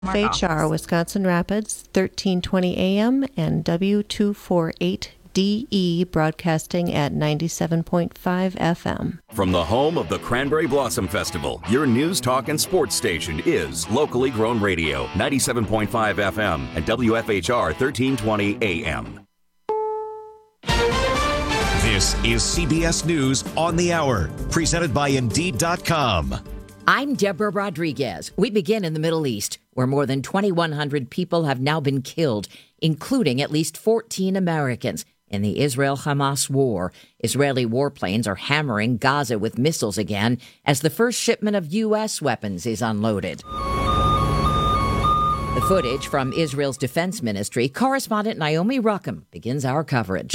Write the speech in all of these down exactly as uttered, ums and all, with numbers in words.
F H R Wisconsin Rapids, thirteen twenty A M and W two forty-eight D E broadcasting at ninety-seven point five F M. From the home of the Cranberry Blossom Festival, your news, talk, and sports station is locally grown radio, ninety-seven point five F M and W F H R thirteen twenty A M. This is C B S News on the Hour, presented by Indeed dot com. I'm Deborah Rodriguez. We begin in the Middle East, where more than twenty-one hundred people have now been killed, including at least fourteen Americans, in the Israel-Hamas war. Israeli warplanes are hammering Gaza with missiles again as the first shipment of U S weapons is unloaded. The footage from Israel's defense ministry, correspondent Naomi Ruckham begins our coverage.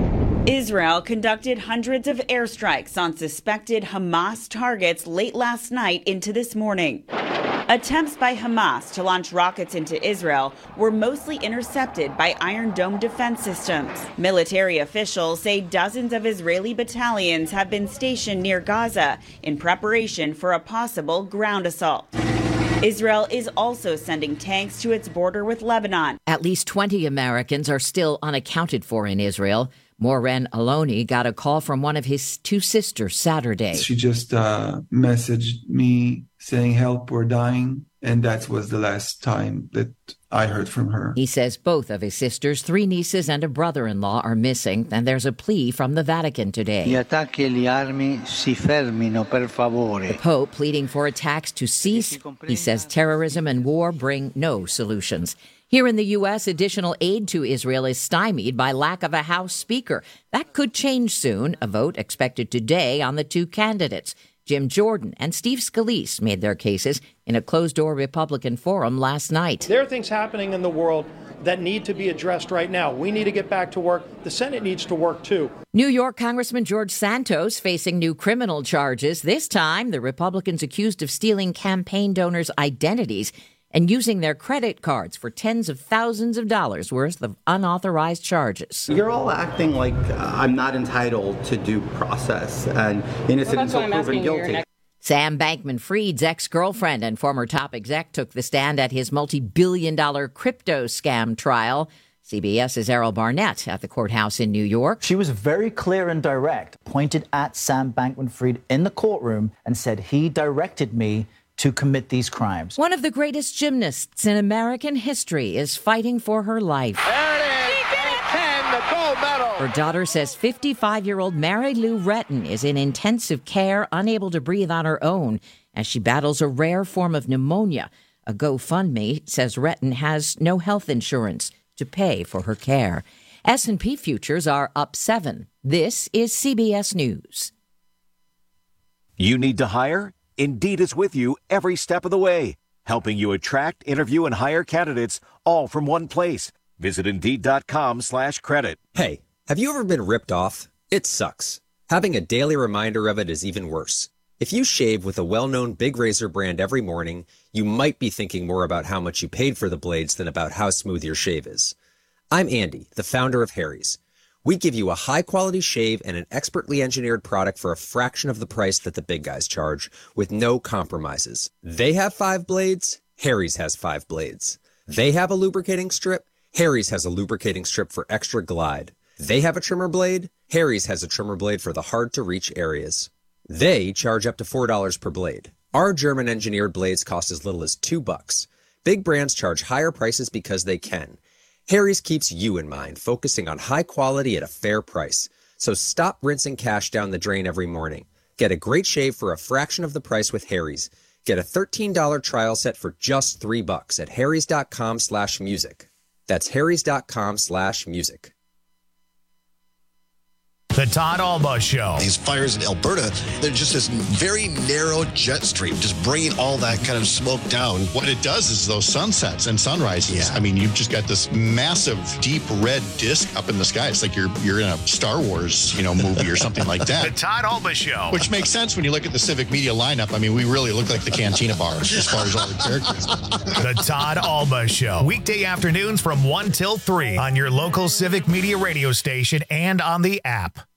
Israel conducted hundreds of airstrikes on suspected Hamas targets late last night into this morning. Attempts by Hamas to launch rockets into Israel were mostly intercepted by Iron Dome defense systems. Military officials say dozens of Israeli battalions have been stationed near Gaza in preparation for a possible ground assault. Israel is also sending tanks to its border with Lebanon. At least twenty Americans are still unaccounted for in Israel. Maureen Aloni got a call from one of his two sisters Saturday. She just uh, messaged me saying, help, we're dying. And that was the last time that I heard from her. He says both of his sisters, three nieces and a brother-in-law are missing, and there's a plea from the Vatican today. Gli attacchi agli armi si fermino, per favore. The Pope pleading for attacks to cease. He says terrorism and war bring no solutions. Here in the U S, additional aid to Israel is stymied by lack of a House Speaker. That could change soon. A vote expected today on the two candidates. Jim Jordan and Steve Scalise made their cases in a closed-door Republican forum last night. There are things happening in the world that need to be addressed right now. We need to get back to work. The Senate needs to work, too. New York Congressman George Santos facing new criminal charges. This time, the Republicans accused of stealing campaign donors' identities and using their credit cards for tens of thousands of dollars worth of unauthorized charges. You're all acting like uh, I'm not entitled to due process and innocent well, until proven guilty. Sam Bankman-Fried's ex-girlfriend and former top exec took the stand at his multi-billion dollar crypto scam trial. CBS's Errol Barnett at the courthouse in New York. She was very clear and direct, pointed at Sam Bankman-Fried in the courtroom and said he directed me to commit these crimes. One of the greatest gymnasts in American history is fighting for her life. There it is. She did it. And the gold medal. Her daughter says fifty-five-year-old Mary Lou Retton is in intensive care, unable to breathe on her own, as she battles a rare form of pneumonia. A GoFundMe says Retton has no health insurance to pay for her care. S and P futures are up seven. This is C B S News. You need to hire? Indeed is with you every step of the way, helping you attract, interview, and hire candidates all from one place. Visit Indeed.com slash credit. Hey, have you ever been ripped off? It sucks. Having a daily reminder of it is even worse. If you shave with a well-known Big Razor brand every morning, you might be thinking more about how much you paid for the blades than about how smooth your shave is. I'm Andy, the founder of Harry's. We give you a high-quality shave and an expertly engineered product for a fraction of the price that the big guys charge, with no compromises. They have five blades, Harry's has five blades. They have a lubricating strip, Harry's has a lubricating strip for extra glide. They have a trimmer blade, Harry's has a trimmer blade for the hard-to-reach areas. They charge up to four dollars per blade. Our German-engineered blades cost as little as two bucks. Big brands charge higher prices because they can. Harry's keeps you in mind, focusing on high quality at a fair price. So stop rinsing cash down the drain every morning. Get a great shave for a fraction of the price with Harry's. Get a thirteen dollars trial set for just three bucks at harrys.com slash music. That's harrys.com slash music. The Todd Alba Show. These fires in Alberta, they're just this very narrow jet stream, just bringing all that kind of smoke down. What it does is those sunsets and sunrises. Yeah. I mean, you've just got this massive, deep red disc up in the sky. It's like you're you're in a Star Wars, you know, movie or something like that. The Todd Alba Show. Which makes sense when you look at the Civic Media lineup. I mean, we really look like the Cantina Bar as far as all the characters. The Todd Alba Show. Weekday afternoons from one till three on your local Civic Media radio station and on the app.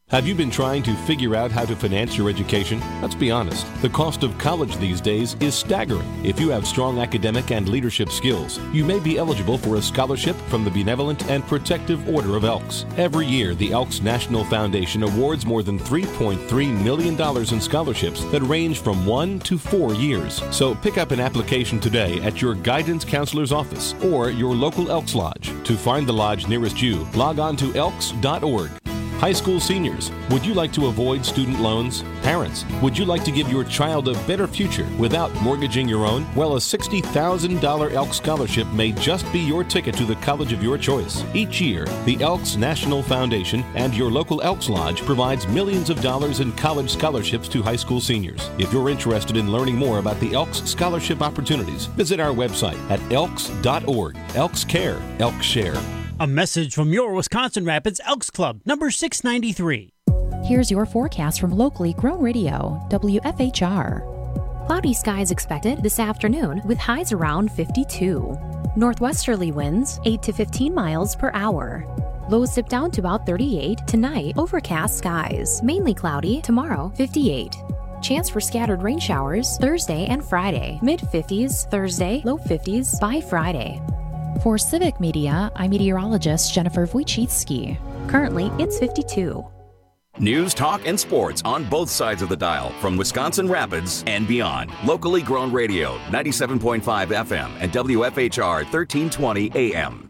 Have you been trying to figure out how to finance your education? Let's be honest, the cost of college these days is staggering. If you have strong academic and leadership skills, you may be eligible for a scholarship from the Benevolent and Protective Order of Elks. Every year, the Elks National Foundation awards more than three point three million dollars in scholarships that range from one to four years. So pick up an application today at your guidance counselor's office or your local Elks Lodge. To find the lodge nearest you, log on to elks dot org. High school seniors, would you like to avoid student loans? Parents, would you like to give your child a better future without mortgaging your own? Well, a sixty thousand dollars Elks Scholarship may just be your ticket to the college of your choice. Each year, the Elks National Foundation and your local Elks Lodge provides millions of dollars in college scholarships to high school seniors. If you're interested in learning more about the Elks Scholarship opportunities, visit our website at elks dot org. Elks Care, Elks Share. A message from your Wisconsin Rapids Elks Club, number six ninety-three. Here's your forecast from locally grown radio, W F H R. Cloudy skies expected this afternoon with highs around fifty-two. Northwesterly winds eight to fifteen miles per hour. Lows dip down to about thirty-eight. Tonight, overcast skies. Mainly cloudy. Tomorrow, fifty-eight. Chance for scattered rain showers Thursday and Friday. mid-fifties Thursday, low fifties by Friday. For Civic Media, I'm meteorologist Jennifer Wojcicki. Currently, it's fifty-two. News, talk, and sports on both sides of the dial from Wisconsin Rapids and beyond. Locally grown radio, ninety-seven point five F M and W F H R thirteen twenty A M.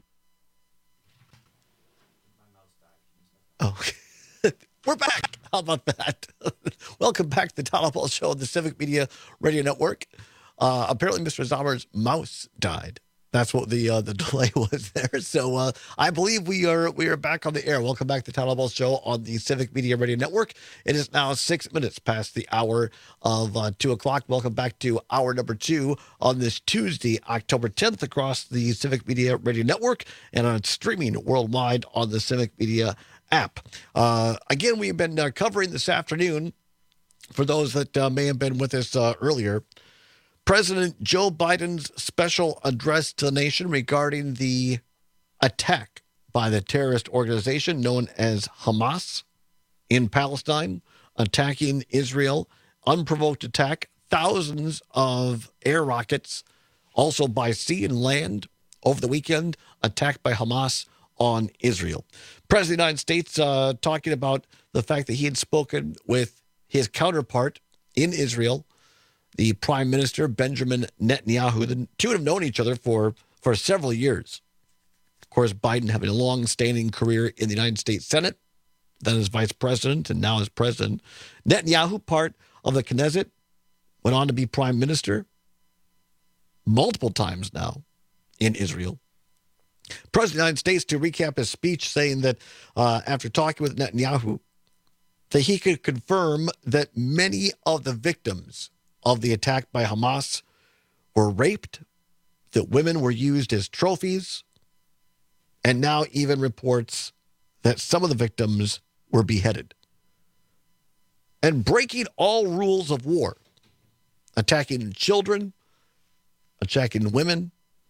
Oh, we're back. How about that? Welcome back to the Todd Ball Show on the Civic Media Radio Network. Uh, apparently, Mister Zommer's mouse died. That's what the uh, the delay was there. So uh, I believe we are we are back on the air. Welcome back to the Todd Ball Show on the Civic Media Radio Network. It is now six minutes past the hour of uh, two o'clock. Welcome back to hour number two on this Tuesday, October tenth, across the Civic Media Radio Network and on streaming worldwide on the Civic Media app. Uh, again, we have been uh, covering this afternoon, for those that uh, may have been with us uh, earlier, President Joe Biden's special address to the nation regarding the attack by the terrorist organization known as Hamas in Palestine, attacking Israel, unprovoked attack, thousands of air rockets, also by sea and land over the weekend, attacked by Hamas on Israel. President of the United States uh, talking about the fact that he had spoken with his counterpart in Israel, the Prime Minister, Benjamin Netanyahu. The two have known each other for, for several years. Of course, Biden having a long-standing career in the United States Senate, then as vice president, and now as president. Netanyahu, part of the Knesset, went on to be prime minister multiple times now in Israel. President of the United States, to recap his speech, saying that uh, after talking with Netanyahu, that he could confirm that many of the victims of the attack by Hamas were raped, that women were used as trophies, and now even reports that some of the victims were beheaded. And breaking all rules of war, attacking children, attacking women,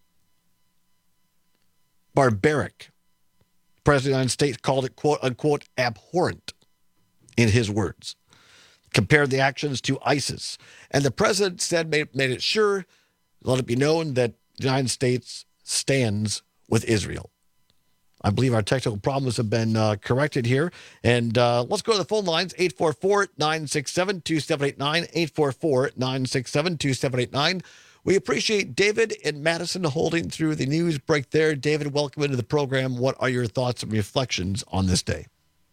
barbaric. The President of the United States called it, quote, unquote, abhorrent, in his words. Compared the actions to ISIS. And the president said, made, made it sure, let it be known that the United States stands with Israel. I believe our technical problems have been uh, corrected here. And uh, let's go to the phone lines, eight four four, nine six seven, two seven eight nine, eight four four, nine six seven, two seven eight nine. We appreciate David in Madison holding through the news break there. David, welcome into the program. What are your thoughts and reflections on this day?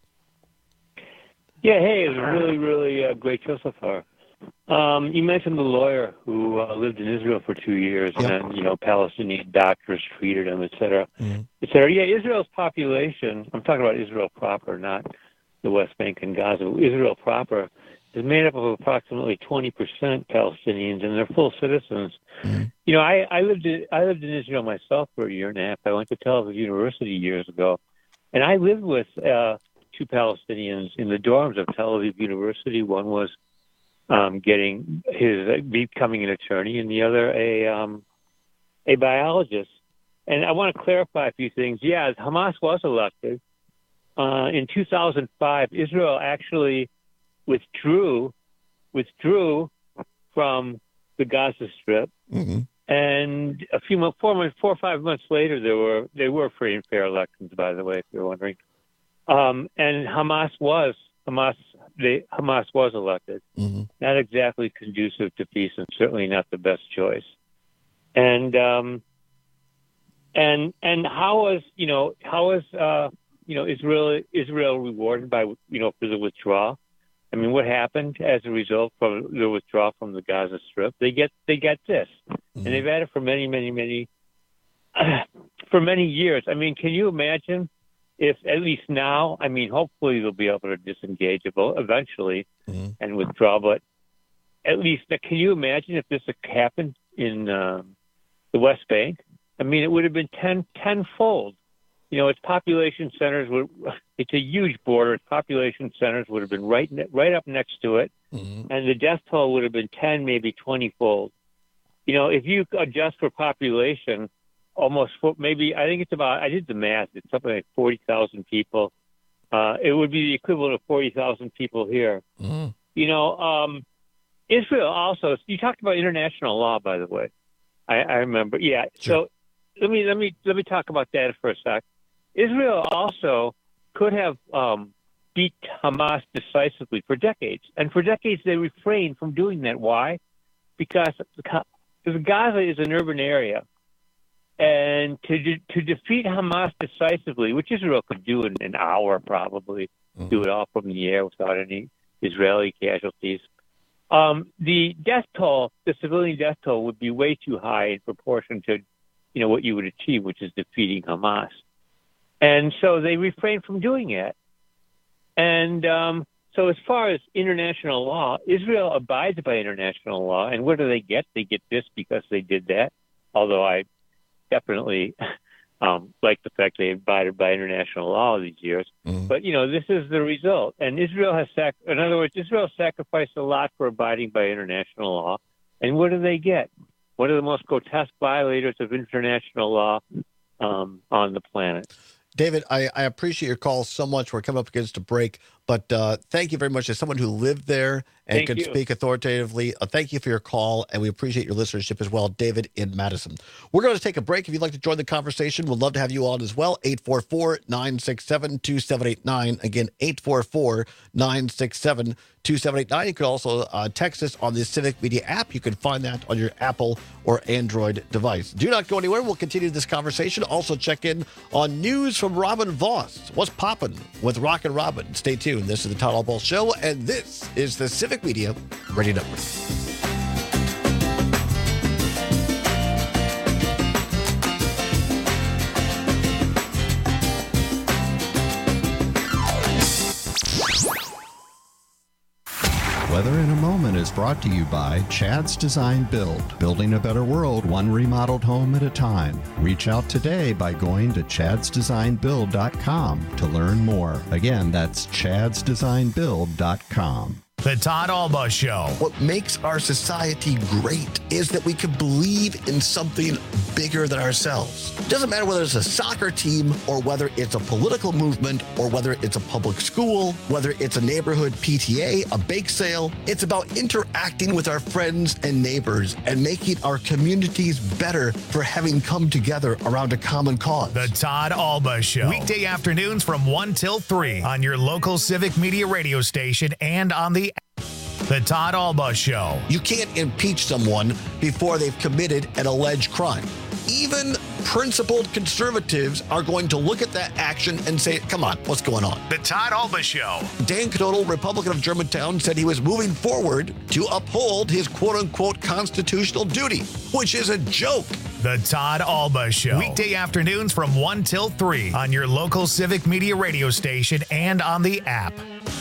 Yeah, hey, it was a really, really uh, great show so far. Um, you mentioned the lawyer who uh, lived in Israel for two years, yep. and, you know, Palestinian doctors treated him, et cetera, mm-hmm. et cetera. Yeah, Israel's population, I'm talking about Israel proper, not the West Bank and Gaza. Israel proper is made up of approximately twenty percent Palestinians, and they're full citizens. Mm-hmm. You know, I, I lived in, I lived in Israel myself for a year and a half. I went to Tel Aviv University years ago, and I lived with uh, two Palestinians in the dorms of Tel Aviv University. One was um, getting his uh, becoming an attorney, and the other a um, a biologist. And I want to clarify a few things. Yeah, Hamas was elected, uh, in two thousand five, Israel actually withdrew withdrew from the Gaza Strip, mm-hmm. and a few months, four months, four or five months later, there were they were free and fair elections. By the way, if you're wondering, um, and Hamas was Hamas they Hamas was elected. Mm-hmm. Not exactly conducive to peace, and certainly not the best choice. And um, and and how was you know how was uh, you know Israel Israel rewarded by you know for the withdrawal? I mean, what happened as a result from the withdrawal from the Gaza Strip? They get they get this, mm-hmm. and they've had it for many, many, many uh, for many years. I mean, can you imagine if at least now? I mean, hopefully they'll be able to disengage eventually mm-hmm. and withdraw. But at least, can you imagine if this had happened in um, the West Bank? I mean, it would have been ten tenfold. You know, its population centers were, it's a huge border. Its population centers would have been right right up next to it. Mm-hmm. And the death toll would have been ten, maybe twenty fold. You know, if you adjust for population, almost, maybe, I think it's about, I did the math, it's something like forty thousand people. Uh, it would be the equivalent of forty thousand people here. Mm-hmm. You know, um, Israel also, you talked about international law, by the way. I, I remember. Yeah. Sure. So let me, let me, let me talk about that for a sec. Israel also could have um, beat Hamas decisively for decades. And for decades, they refrained from doing that. Why? Because the Gaza is an urban area. And to de- to defeat Hamas decisively, which Israel could do in an hour probably, mm-hmm. do it all from the air without any Israeli casualties, um, the death toll, the civilian death toll, would be way too high in proportion to, you know, what you would achieve, which is defeating Hamas. And so they refrain from doing it. And um, so as far as international law, Israel abides by international law. And what do they get? They get this because they did that, although I definitely um, like the fact they abided by international law all these years. Mm-hmm. But, you know, this is the result. And Israel has, sac- in other words, Israel sacrificed a lot for abiding by international law. And what do they get? One of the most grotesque violators of international law um, on the planet. David, I, I appreciate your call so much. We're coming up against a break, but uh, thank you very much. As someone who lived there and thank can you. speak authoritatively, uh, thank you for your call, and we appreciate your listenership as well. David in Madison. We're going to take a break. If you'd like to join the conversation, we'd love to have you on as well. eight four four, nine six seven, two seven eight nine. Again, eight four four, nine six seven, two seven eight nine. You can also uh, text us on the Civic Media app. You can find that on your Apple or Android device. Do not go anywhere. We'll continue this conversation. Also check in on news from Robin Voss. What's poppin' with Rockin' Robin? Stay tuned. This is the Todd Albaugh Show, and this is the Civic Media Radio Network. Weather in a Moment is brought to you by Chad's Design Build, building a better world one remodeled home at a time. Reach out today by going to chads design build dot com to learn more. Again, that's chads design build dot com. The Todd Albaugh Show. What makes our society great is that we can believe in something bigger than ourselves. It doesn't matter whether it's a soccer team or whether it's a political movement or whether it's a public school, whether it's a neighborhood P T A, a bake sale. It's about interacting with our friends and neighbors and making our communities better for having come together around a common cause. The Todd Albaugh Show. Weekday afternoons from one till three on your local Civic Media radio station and on the The Todd Albaugh Show. You can't impeach someone before they've committed an alleged crime. Even principled conservatives are going to look at that action and say, come on, what's going on? The Todd Albaugh Show. Dan Knodel, Republican of Germantown, said he was moving forward to uphold his quote-unquote constitutional duty, which is a joke. The Todd Albaugh Show. Weekday afternoons from one till three on your local Civic Media radio station and on the app.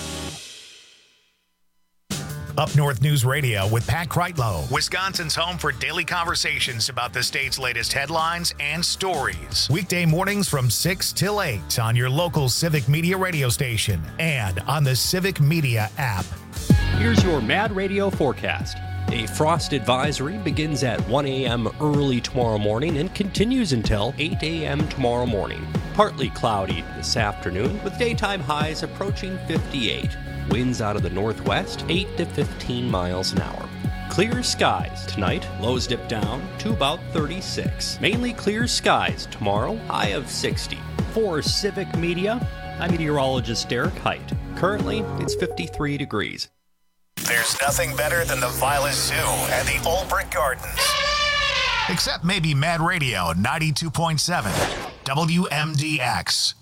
Up North News Radio with Pat Kreitlow, Wisconsin's home for daily conversations about the state's latest headlines and stories. Weekday mornings from six till eight on your local Civic Media radio station and on the Civic Media app. Here's your Mad Radio forecast. A frost advisory begins at one a.m. early tomorrow morning and continues until eight a.m. tomorrow morning. Partly cloudy this afternoon with daytime highs approaching fifty-eight. Winds out of the northwest, eight to fifteen miles an hour. Clear skies tonight, lows dip down to about thirty-six. Mainly clear skies tomorrow, high of sixty. For Civic Media, I'm meteorologist Derek Height. Currently, it's fifty-three degrees. There's nothing better than the Violet Zoo and the Old Brick Gardens. Except maybe Mad Radio ninety-two point seven, W M D X.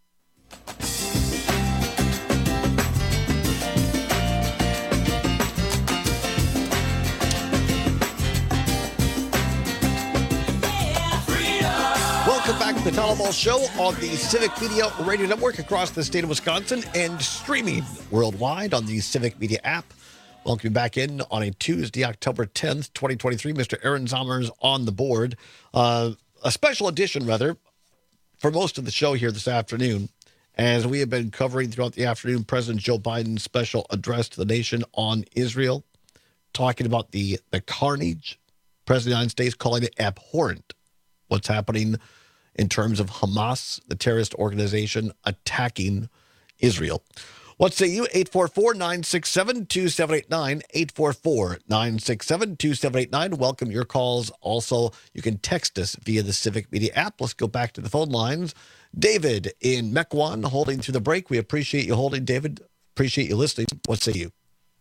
Welcome back to the Tyler Ball Show on the Civic Media Radio Network across the state of Wisconsin and streaming worldwide on the Civic Media app. Welcome back in on a Tuesday, October tenth, twenty twenty-three. Mister Aaron Zomers on the board. Uh, a special edition, rather, for most of the show here this afternoon, as we have been covering throughout the afternoon President Joe Biden's special address to the nation on Israel, talking about the, the carnage. President of the United States calling it abhorrent, what's happening in terms of Hamas, the terrorist organization, attacking Israel. What say you? eight four four, nine six seven, two seven eight nine, eight four four, nine six seven, two seven eight nine. Welcome your calls. Also, you can text us via the Civic Media app. Let's go back to the phone lines. David in Mequon holding through the break. We appreciate you holding, David. Appreciate you listening. What say you?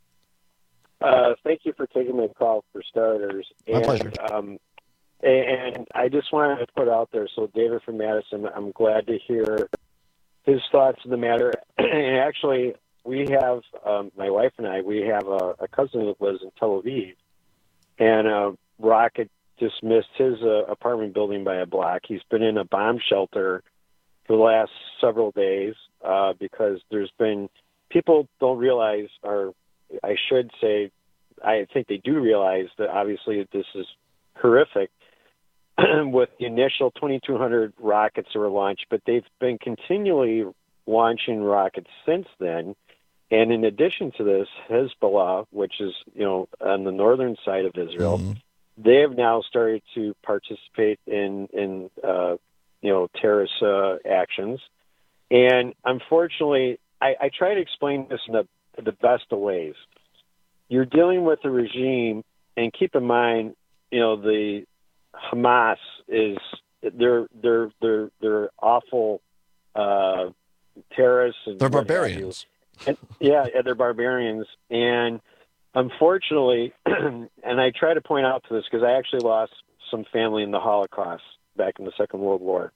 Uh, thank you for taking my call, for starters. My and, pleasure. Um, and I just wanted to put out there, so David from Madison, I'm glad to hear his thoughts on the matter. And actually, we have, um, my wife and I, we have a, a cousin that lives in Tel Aviv, and a rocket just missed his uh, apartment building by a block. He's been in a bomb shelter for the last several days uh, because there's been, people don't realize, or I should say, I think they do realize that obviously this is horrific with the initial twenty-two hundred rockets that were launched, but they've been continually launching rockets since then. And in addition to this, Hezbollah, which is, you know, on the northern side of Israel, mm-hmm. they have now started to participate in, in uh, you know, terrorist uh, actions. And unfortunately, I, I try to explain this in the, the best of ways. You're dealing with a regime, and keep in mind, you know, the Hamas is they're they're they're they're awful uh, terrorists. And they're barbarians. And, yeah, they're barbarians, and unfortunately, and I try to point out to this because I actually lost some family in the Holocaust back in the Second World War.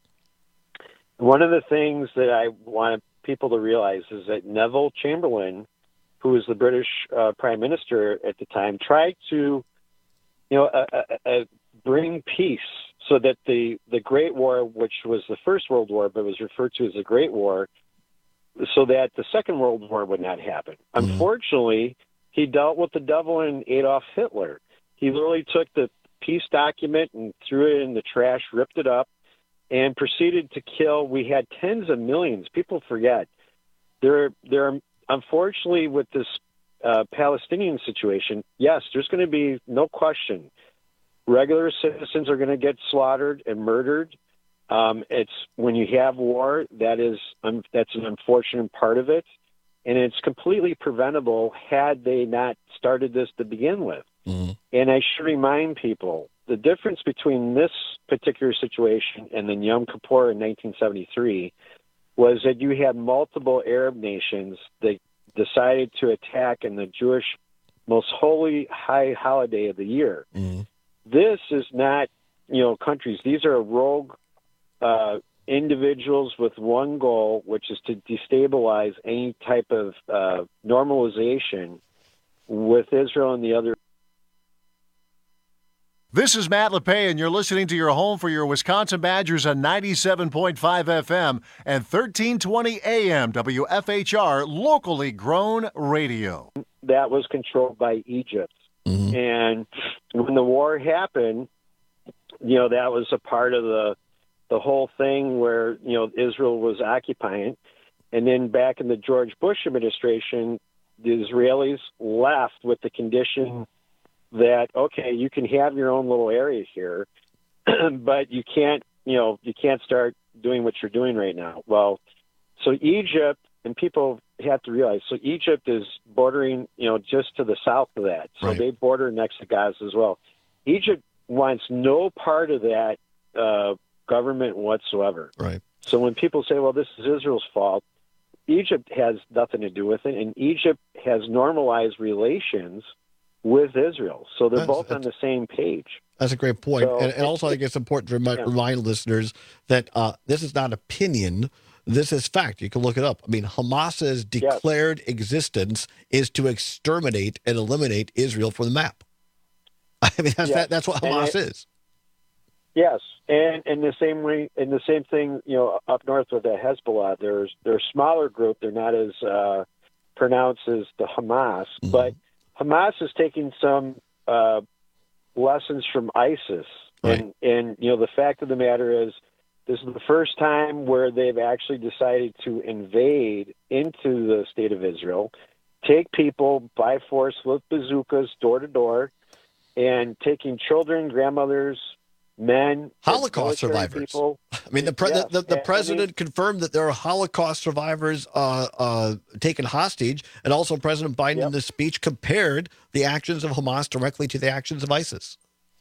One of the things that I want people to realize is that Neville Chamberlain, who was the British uh, Prime Minister at the time, tried to, you know, uh, uh, uh, bring peace so that the, the Great War, which was the First World War, but was referred to as the Great War, so that the Second World War would not happen. Mm-hmm. Unfortunately, he dealt with the devil in Adolf Hitler. He literally took the peace document and threw it in the trash, ripped it up, and proceeded to kill. We had tens of millions. People forget. There, there are, unfortunately, with this uh, Palestinian situation, yes, there's going to be no question. Regular citizens are going to get slaughtered and murdered. Um, it's when you have war, that is um, that's an unfortunate part of it, and it's completely preventable had they not started this to begin with. Mm-hmm. And I should remind people, the difference between this particular situation and then Yom Kippur in nineteen seventy-three was that you had multiple Arab nations that decided to attack in the Jewish most holy high holiday of the year. Mm-hmm. This is not, you know, countries. These are rogue uh, individuals with one goal, which is to destabilize any type of uh, normalization with Israel and the other. This is Matt LePay, and you're listening to your home for your Wisconsin Badgers on ninety-seven point five F M and thirteen twenty A M W F H R, locally grown radio. That was controlled by Egypt. Mm-hmm. And when the war happened, you know, that was a part of the the whole thing where, you know, Israel was occupying. And then back in the George Bush administration, the Israelis left with the condition that, okay, you can have your own little area here, but you can't, you know, you can't start doing what you're doing right now? Well, so Egypt, and people have to realize, so Egypt is bordering, you know, just to the south of that. So Right. they border next to Gaza as well. Egypt wants no part of that uh, government whatsoever. Right. So when people say, well, this is Israel's fault, Egypt has nothing to do with it, and Egypt has normalized relations with Israel. So they're That's- both on the same page. That's a great point. So and, and also, I think it's important to remind, yeah. remind listeners that uh, this is not opinion. This is fact. You can look it up. I mean, Hamas's declared existence is to exterminate and eliminate Israel from the map. I mean, that's, Yes. that, that's what And Hamas it- is. Yes, and in the same way, in the same thing, you know, up north with the Hezbollah, there's they're a smaller group. They're not as uh, pronounced as the Hamas, Mm-hmm. but Hamas is taking some uh, lessons from ISIS, Right. and and you know, the fact of the matter is, this is the first time where they've actually decided to invade into the state of Israel, take people by force with bazookas door to door, and taking children, grandmothers, men, Holocaust military survivors. people. I mean, the pre- Yes, the, the, the I mean- president confirmed that there are Holocaust survivors uh, uh, taken hostage, and also President Biden in this speech compared the actions of Hamas directly to the actions of ISIS.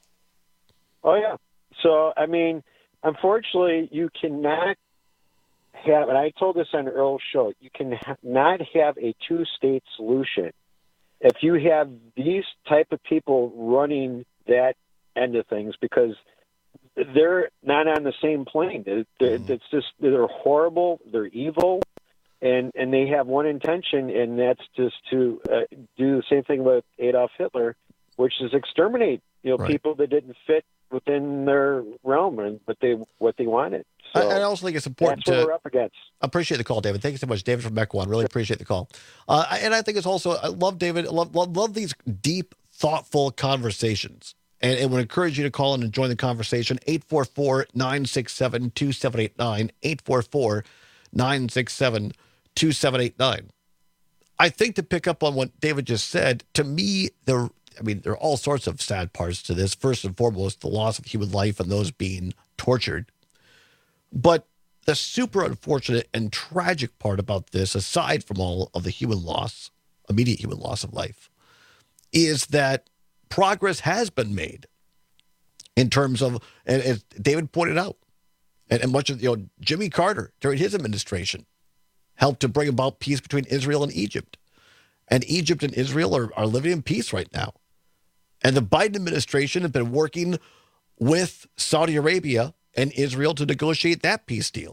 Oh yeah. So I mean, unfortunately, you cannot have, and I told this on Earl's show, you can ha- not have a two-state solution if you have these type of people running that end of things, because they're not on the same plane. They're, they're, It's just they're horrible, they're evil, and and they have one intention, and that's just to uh, do the same thing with Adolf Hitler, which is exterminate you know Right. people that didn't fit within their realm and what they what they wanted. So I, I also think it's important that's what to we're up against. appreciate the call, David. Thank you so much, David from Mequon. Really appreciate the call. Uh, I- and I think it's also I love David. I love love, love these deep, thoughtful conversations. And it would encourage you to call in and join the conversation. eight four four, nine six seven, two seven eight nine. eight four four, nine six seven, two seven eight nine. I think to pick up on what David just said, to me, there, I mean, there are all sorts of sad parts to this. First and foremost, the loss of human life and those being tortured. But the super unfortunate and tragic part about this, aside from all of the human loss, immediate human loss of life, is that progress has been made in terms of, and as David pointed out, and, and much of, you know, Jimmy Carter during his administration helped to bring about peace between Israel and Egypt. And Egypt and Israel are, are living in peace right now. And the Biden administration has been working with Saudi Arabia and Israel to negotiate that peace deal.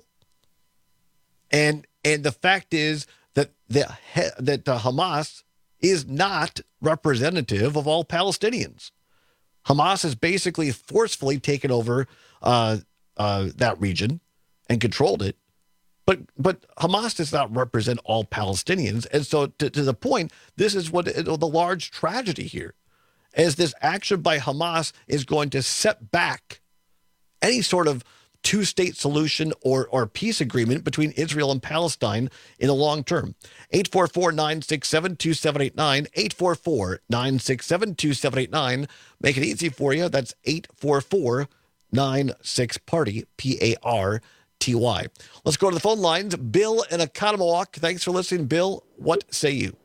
And and the fact is that the, that uh, Hamas is not representative of all Palestinians. Hamas has basically forcefully taken over uh, uh, that region and controlled it. But but Hamas does not represent all Palestinians. And so to, to the point, this is what the large tragedy here, is this action by Hamas is going to set back any sort of two-state solution or, or peace agreement between Israel and Palestine in the long term. eight four four, nine six seven, two seven eight nine, eight four four, nine six seven, two seven eight nine. Make it easy for you. That's eight four four, nine six, party, P A R T Y. Let's go to the phone lines. Bill in Oconomowoc. Thanks for listening, Bill. What say you?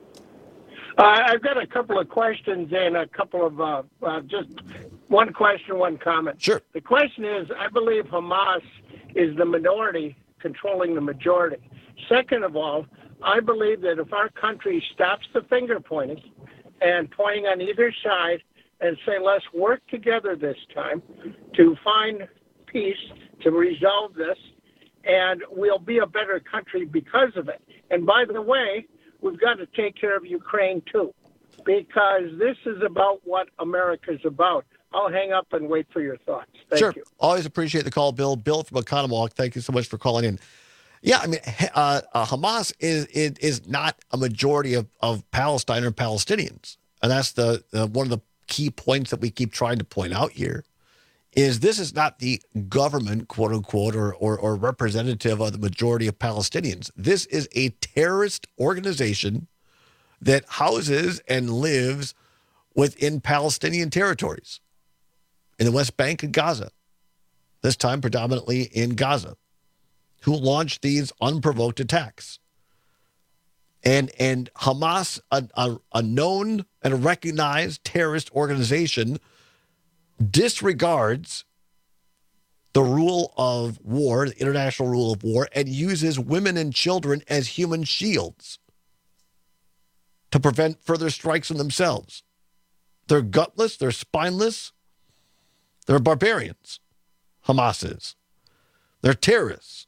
Uh, I've got a couple of questions and a couple of uh, uh, just one question, one comment. Sure. The question is, I believe Hamas is the minority controlling the majority. Second of all, I believe that if our country stops the finger pointing and pointing on either side and say, let's work together this time to find peace, to resolve this, and we'll be a better country because of it. And by the way, we've got to take care of Ukraine, too, because this is about what America's about. I'll hang up and wait for your thoughts. Thank sure. you. Always appreciate the call, Bill. Bill from Oconomowoc, thank you so much for calling in. Yeah, I mean, uh, uh, Hamas is, is is not a majority of, of Palestine or Palestinians. And that's the uh, one of the key points that we keep trying to point out here, is this is not the government, quote unquote, or, or, or representative of the majority of Palestinians. This is a terrorist organization that houses and lives within Palestinian territories in the West Bank and Gaza. this time predominantly in Gaza, who launched these unprovoked attacks. And and Hamas, a, a, a known and a recognized terrorist organization, disregards the rule of war, the international rule of war, and uses women and children as human shields to prevent further strikes on themselves. They're gutless, they're spineless, they're barbarians. Hamas is. They're terrorists.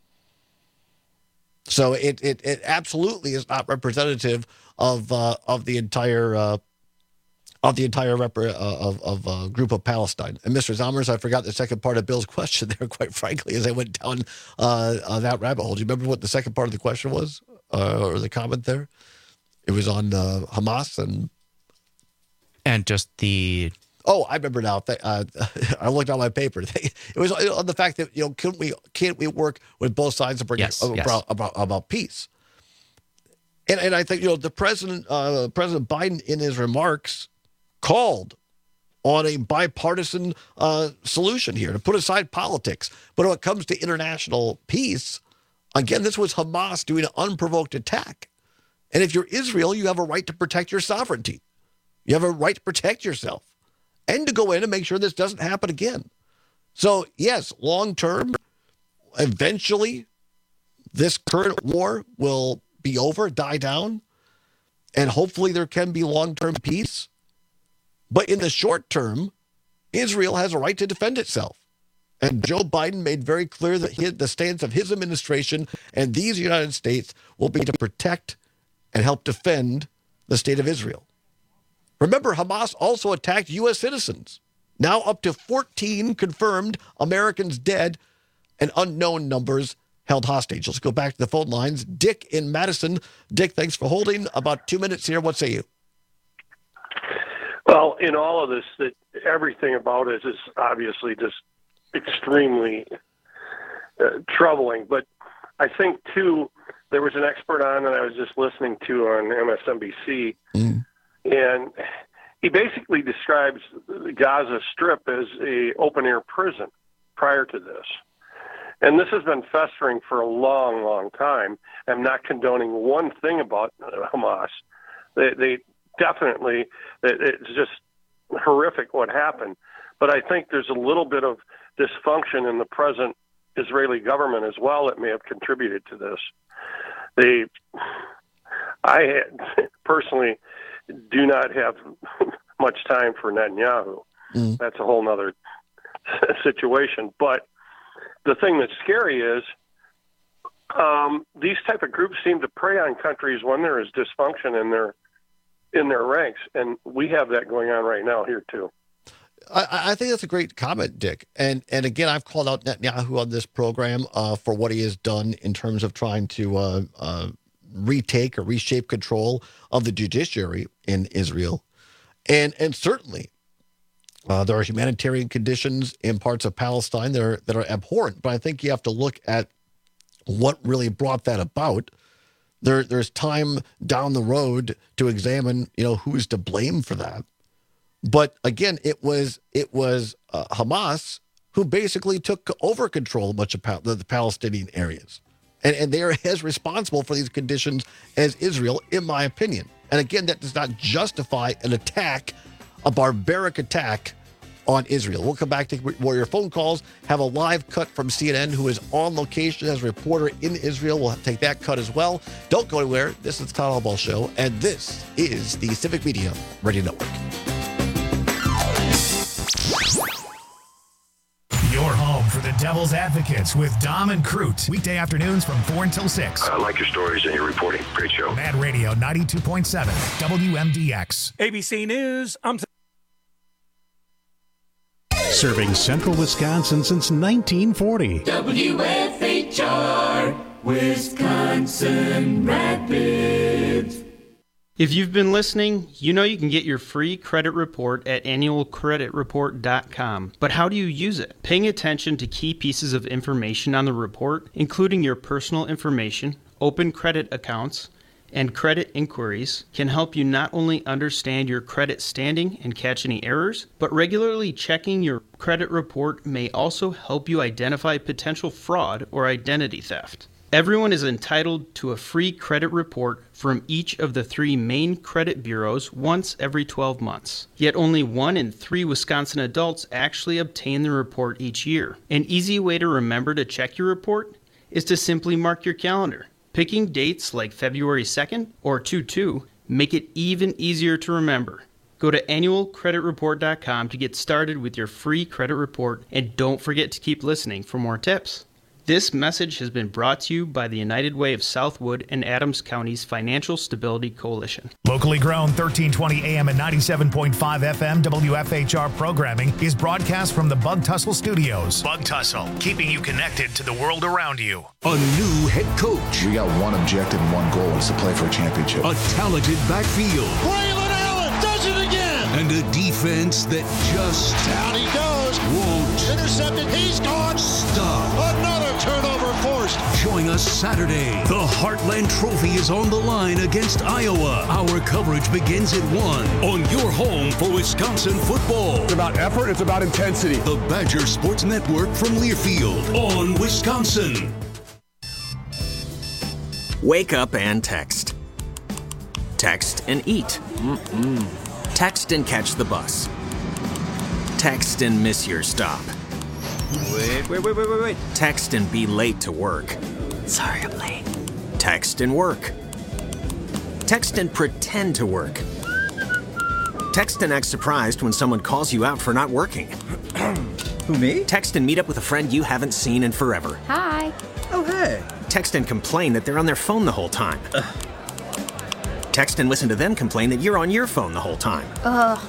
So it it, it absolutely is not representative of uh, of the entire uh, of the entire rep- uh, of of uh, group of Palestine. And Mister Zomers, I forgot the second part of Bill's question there. Quite frankly, as I went down uh, uh, that rabbit hole, do you remember what the second part of the question was, uh, or the comment there? It was on uh, Hamas and and just the. Oh, I remember now. Uh, I looked on my paper. It was on the fact that, you know, can't we can't we work with both sides to bring yes, about, yes. about about peace? And and I think, you know, the president uh, President Biden in his remarks called on a bipartisan uh, solution here to put aside politics. But when it comes to international peace, again, this was Hamas doing an unprovoked attack. And if you're Israel, you have a right to protect your sovereignty. You have a right to protect yourself and to go in and make sure this doesn't happen again. So, yes, long term, eventually, this current war will be over, die down, and hopefully there can be long-term peace. But in the short term, Israel has a right to defend itself. And Joe Biden made very clear that his, the stance of his administration and these United States will be to protect and help defend the state of Israel. Remember, Hamas also attacked U S citizens. Now up to fourteen confirmed Americans dead and unknown numbers held hostage. Let's go back to the phone lines. Dick in Madison. Dick, thanks for holding. About two minutes here. What say you? Well, in all of this, that everything about it is obviously just extremely uh, troubling. But I think, too, there was an expert on that I was just listening to on M S N B C, mm. and he basically describes the Gaza Strip as a open-air prison prior to this. And this has been festering for a long, long time. I'm not condoning one thing about Hamas. They, they definitely, it's just horrific what happened. But I think there's a little bit of dysfunction in the present Israeli government as well that may have contributed to this. They, I had, personally do not have much time for Netanyahu. Mm. That's a whole nother situation. But the thing that's scary is um, these type of groups seem to prey on countries when there is dysfunction in their in their ranks, and we have that going on right now here too. I, I think that's a great comment, Dick. And and again, I've called out Netanyahu on this program uh, for what he has done in terms of trying to uh, uh, retake or reshape control of the judiciary in Israel. And and certainly uh, there are humanitarian conditions in parts of Palestine that are, that are abhorrent. But I think you have to look at what really brought that about. There, there's time down the road to examine, you know, who's to blame for that. But again, it was it was uh, Hamas who basically took over control of much of Pal- the, the Palestinian areas. And, and they are as responsible for these conditions as Israel, in my opinion. And again, that does not justify an attack, a barbaric attack on Israel. We'll come back to more your phone calls, have a live cut from C N N, who is on location as a reporter in Israel. We'll take that cut as well. Don't go anywhere. This is the Todd Hallball Show, and this is the Civic Media Radio Network. Your home for the Devil's Advocates with Dom and Crute. Weekday afternoons from four until six. I like your stories and your reporting. Great show. Mad Radio ninety-two point seven, W M D X. A B C News. I'm Serving central Wisconsin since nineteen forty. W F H R, Wisconsin Rapids. If you've been listening, you know you can get your free credit report at annual credit report dot com. But how do you use it? Paying attention to key pieces of information on the report, including your personal information, open credit accounts, and credit inquiries can help you not only understand your credit standing and catch any errors, but regularly checking your credit report may also help you identify potential fraud or identity theft. Everyone is entitled to a free credit report from each of the three main credit bureaus once every twelve months. Yet only one in three Wisconsin adults actually obtain the report each year. An easy way to remember to check your report is to simply mark your calendar. Picking dates like February second or two two make it even easier to remember. Go to annual credit report dot com to get started with your free credit report, and don't forget to keep listening for more tips. This message has been brought to you by the United Way of Southwood and Adams County's Financial Stability Coalition. Locally grown thirteen twenty A M and ninety-seven point five F M W F H R programming is broadcast from the Bug Tussle Studios. Bug Tussle, keeping you connected to the world around you. A new head coach. We got one objective and one goal, is to play for a championship. A talented backfield. Braylon Allen does it again. And a defense that just down he goes. Won't intercepted. He's gone. Stop. Another turnover forced. Join us Saturday. The Heartland Trophy is on the line against Iowa. Our coverage begins at one on your home for Wisconsin football. It's about effort. It's about intensity. The Badger Sports Network from Learfield on Wisconsin. Wake up and text. Text and eat. Mm-mm. Text and catch the bus. Text and miss your stop. Wait, wait, wait, wait, wait, wait. Text and be late to work. Sorry, I'm late. Text and work. Text and pretend to work. Text and act surprised when someone calls you out for not working. Who, me? Text and meet up with a friend you haven't seen in forever. Hi. Oh, hey. Text and complain that they're on their phone the whole time. Ugh. Text and listen to them complain that you're on your phone the whole time. Ugh.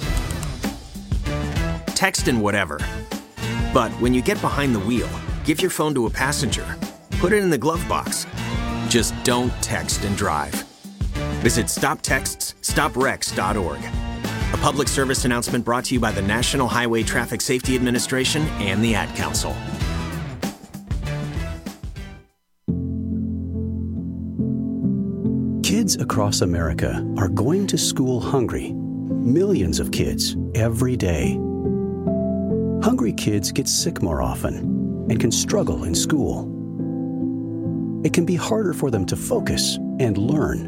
Text and whatever. But when you get behind the wheel, give your phone to a passenger. Put it in the glove box. Just don't text and drive. Visit stop texts stop wrecks dot org. A public service announcement brought to you by the National Highway Traffic Safety Administration and the Ad Council. Kids across America are going to school hungry. Millions of kids every day. Hungry kids get sick more often and can struggle in school. It can be harder for them to focus and learn.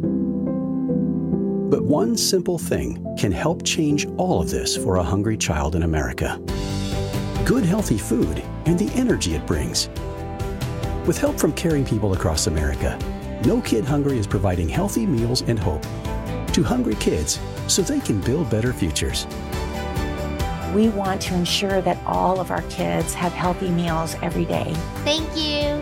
But one simple thing can help change all of this for a hungry child in America. Good, healthy food and the energy it brings. With help from caring people across America, No Kid Hungry is providing healthy meals and hope to hungry kids so they can build better futures. We want to ensure that all of our kids have healthy meals every day. Thank you.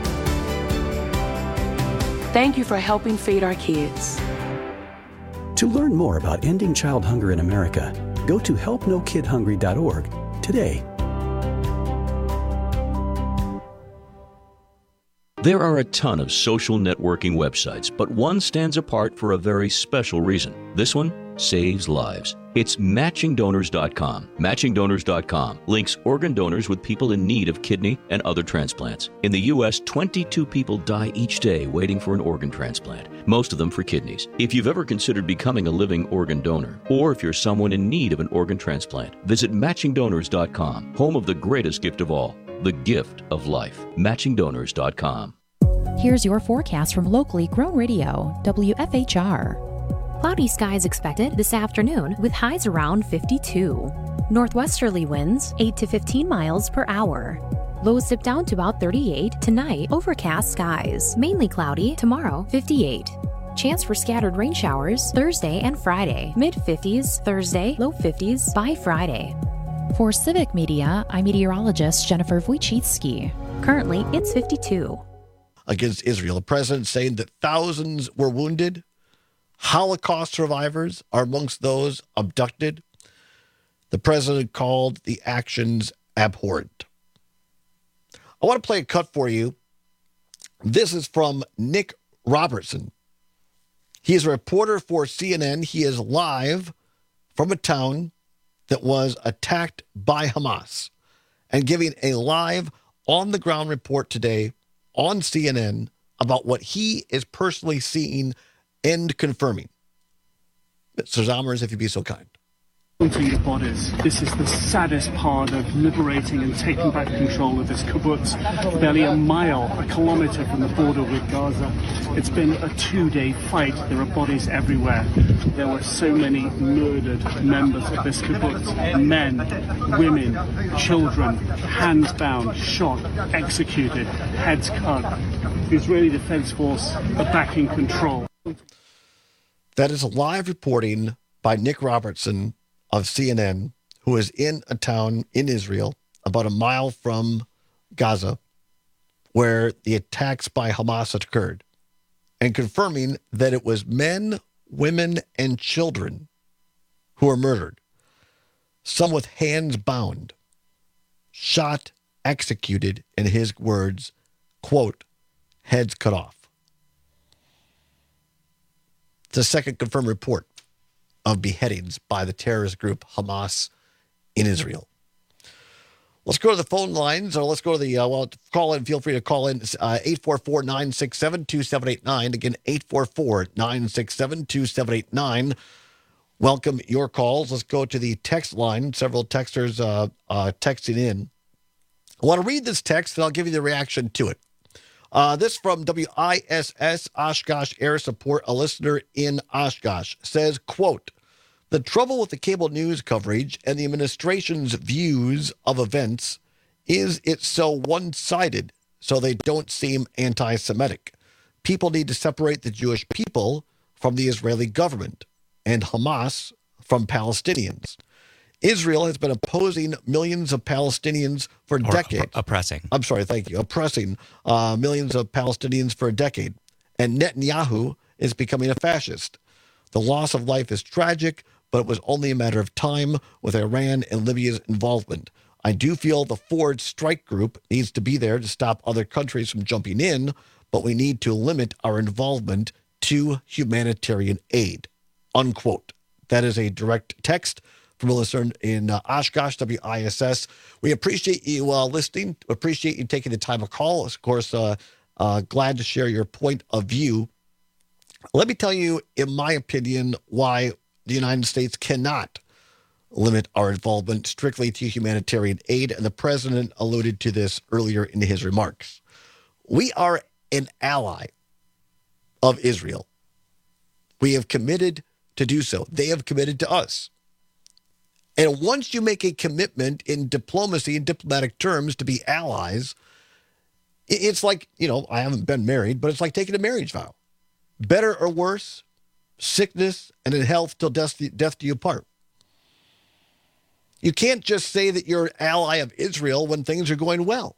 Thank you for helping feed our kids. To learn more about ending child hunger in America, go to help no kid hungry dot org today. There are a ton of social networking websites, but one stands apart for a very special reason. This one saves lives. It's matching donors dot com. matching donors dot com links organ donors with people in need of kidney and other transplants. In the U S, twenty-two people die each day waiting for an organ transplant, most of them for kidneys. If you've ever considered becoming a living organ donor, or if you're someone in need of an organ transplant, visit matching donors dot com, home of the greatest gift of all, the gift of life. matching donors dot com. Here's your forecast from locally grown radio, W F H R. Cloudy skies expected this afternoon with highs around fifty-two. Northwesterly winds eight to fifteen miles per hour. Lows dip down to about thirty-eight tonight. Overcast skies, mainly cloudy tomorrow, fifty-eight. Chance for scattered rain showers Thursday and Friday. mid fifties Thursday, low fifties by Friday. For Civic Media, I'm meteorologist Jennifer Wojcicki. Currently, it's fifty-two. Against Israel, the president saying that thousands were wounded. Holocaust survivors are amongst those abducted. The president called the actions abhorrent. I want to play a cut for you. This is from Nick Robertson. He is a reporter for C N N. He is live from a town that was attacked by Hamas and giving a live on-the-ground report today on C N N about what he is personally seeing and confirming. Mister Zomers, if you'd be so kind. Your bodies. This is the saddest part of liberating and taking back control of this kibbutz, barely a mile, a kilometer from the border with Gaza. It's been a two-day fight. There are bodies everywhere. There were so many murdered members of this kibbutz. Men, women, children, hands bound, shot, executed, heads cut. The Israeli Defense Force are back in control. That is a live reporting by Nick Robertson of C N N, who is in a town in Israel about a mile from Gaza where the attacks by Hamas had occurred, and confirming that it was men, women, and children who were murdered, some with hands bound, shot, executed, in his words, quote, heads cut off. It's the second confirmed report of beheadings by the terrorist group Hamas in Israel. Let's go to the phone lines, or let's go to the, uh, well, call in. Feel free to call in, uh, eight four four, nine six seven, two seven eight nine. Again, eight four four, nine six seven, two seven eight nine. Welcome your calls. Let's go to the text line. Several texters uh, uh, texting in. I want to read this text, and I'll give you the reaction to it. Uh, this from W I S S Oshkosh Air Support, a listener in Oshkosh, says, quote, the trouble with the cable news coverage and the administration's views of events is it's so one-sided, so they don't seem anti-Semitic. People need to separate the Jewish people from the Israeli government and Hamas from Palestinians. Israel has been opposing millions of Palestinians for or decades. Oppressing. I'm sorry, thank you. Oppressing uh, millions of Palestinians for a decade. And Netanyahu is becoming a fascist. The loss of life is tragic, but it was only a matter of time with Iran and Libya's involvement. I do feel the Ford strike group needs to be there to stop other countries from jumping in, but we need to limit our involvement to humanitarian aid, unquote. That is a direct text from a listener in uh, Oshkosh, W I S S. We appreciate you uh, listening. Appreciate you taking the time to call. Of course, uh, uh, glad to share your point of view. Let me tell you, in my opinion, why the United States cannot limit our involvement strictly to humanitarian aid, and the president alluded to this earlier in his remarks. We are an ally of Israel. We have committed to do so. They have committed to us. And once you make a commitment in diplomacy and diplomatic terms to be allies, it's like, you know, I haven't been married, but it's like taking a marriage vow. Better or worse, sickness and in health till death, death do you part. You can't just say that you're an ally of Israel when things are going well,